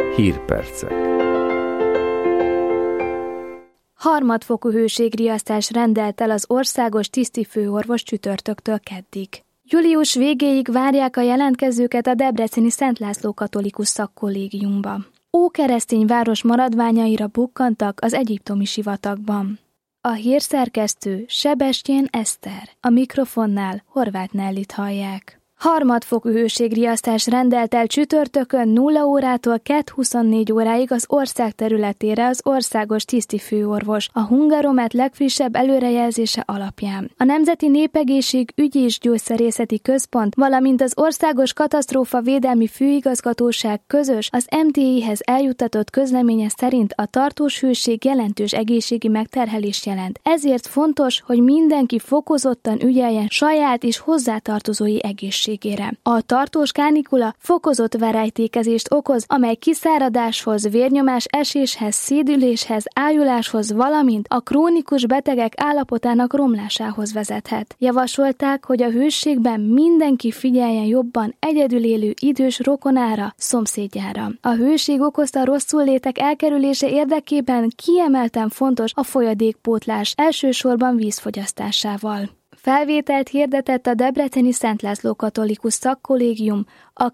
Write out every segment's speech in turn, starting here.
Hírpercek. Harmadfokú hőségriasztás rendelt el az országos tisztifőorvos csütörtöktől keddig. Július végéig várják a jelentkezőket a debreceni Szent László Katolikus Szakkollégiumba. Ókeresztény város maradványaira bukkantak az egyiptomi sivatagban. A hírszerkesztő Sebestyén Eszter, a mikrofonnál Horváth Nellit hallják. Harmadfokú hőségriasztás rendelt el csütörtökön 0 órától 2:24 óráig az ország területére az országos tisztifőorvos, a Hungaromet legfrissebb előrejelzése alapján. A Nemzeti Népegészség Ügy- és Gyógyszerészeti Központ, valamint az Országos Katasztrófavédelmi Főigazgatóság közös az MTI-hez eljuttatott közleménye szerint a tartós hőség jelentős egészségi megterhelést jelent. Ezért fontos, hogy mindenki fokozottan ügyeljen saját és hozzátartozói egészségére. A tartós kánikula fokozott verejtékezést okoz, amely kiszáradáshoz, vérnyomás eséshez, szédüléshez, ájuláshoz, valamint a krónikus betegek állapotának romlásához vezethet. Javasolták, hogy a hőségben mindenki figyeljen jobban egyedül élő idős rokonára, szomszédjára. A hőség okozta rosszullétek elkerülése érdekében kiemelten fontos a folyadékpótlás, elsősorban vízfogyasztásával. Felvételt hirdetett a debreceni Szent László Katolikus Szakkollégium a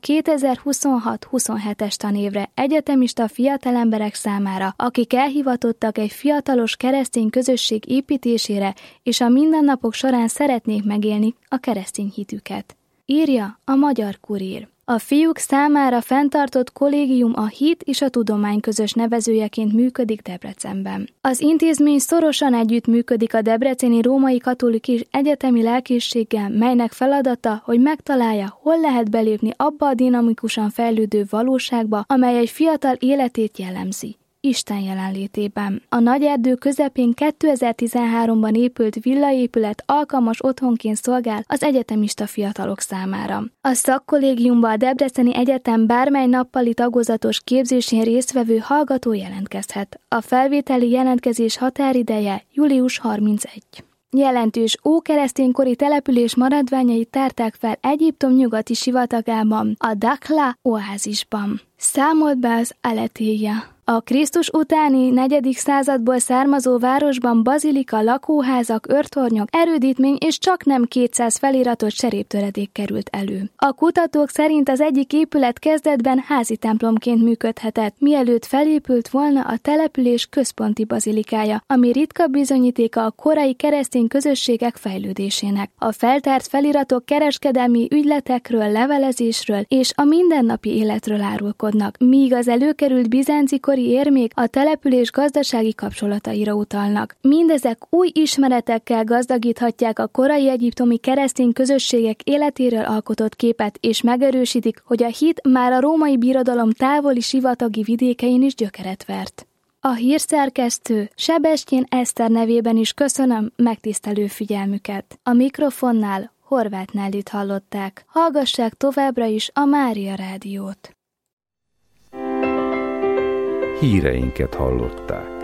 2026-27-es tanévre egyetemista fiatalemberek számára, akik elhivatottak egy fiatalos keresztény közösség építésére, és a mindennapok során szeretnék megélni a keresztény hitüket. Írja a Magyar Kurír. A fiúk számára fenntartott kollégium a hit és a tudomány közös nevezőjeként működik Debrecenben. Az intézmény szorosan együttműködik a debreceni római katolikus egyetemi lelkészséggel, melynek feladata, hogy megtalálja, hol lehet belépni abba a dinamikusan fejlődő valóságba, amely egy fiatal életét jellemzi. Isten jelenlétében. A Nagyerdő közepén 2013-ban épült villaépület alkalmas otthonként szolgál az egyetemista fiatalok számára. A szakkollégiumban a Debreceni Egyetem bármely nappali tagozatos képzésén résztvevő hallgató jelentkezhet. A felvételi jelentkezés határideje július 31. Jelentős ókereszténykori település maradványait tárták fel Egyiptom nyugati sivatagában, a Dakhla oázisban. Számolt be az Aletéja. A Krisztus utáni 4. századból származó városban bazilika, lakóházak, őrtornyok, erődítmény és csaknem 200 feliratot cseréptöredék került elő. A kutatók szerint az egyik épület kezdetben házi templomként működhetett, mielőtt felépült volna a település központi bazilikája, ami ritka bizonyítéka a korai keresztény közösségek fejlődésének. A feltárt feliratok kereskedelmi ügyletekről, levelezésről és a mindennapi életről árulkodnak, míg az előkerült bizánci érmék a település gazdasági kapcsolataira utalnak. Mindezek új ismeretekkel gazdagíthatják a korai egyiptomi keresztény közösségek életéről alkotott képet, és megerősítik, hogy a hit már a római birodalom távoli sivatagi vidékein is gyökeret vert. A hírszerkesztő Sebestyén Eszter nevében is köszönöm megtisztelő figyelmüket. A mikrofonnál Horváth Nellit hallották. Hallgassák továbbra is a Mária Rádiót. Híreinket hallották.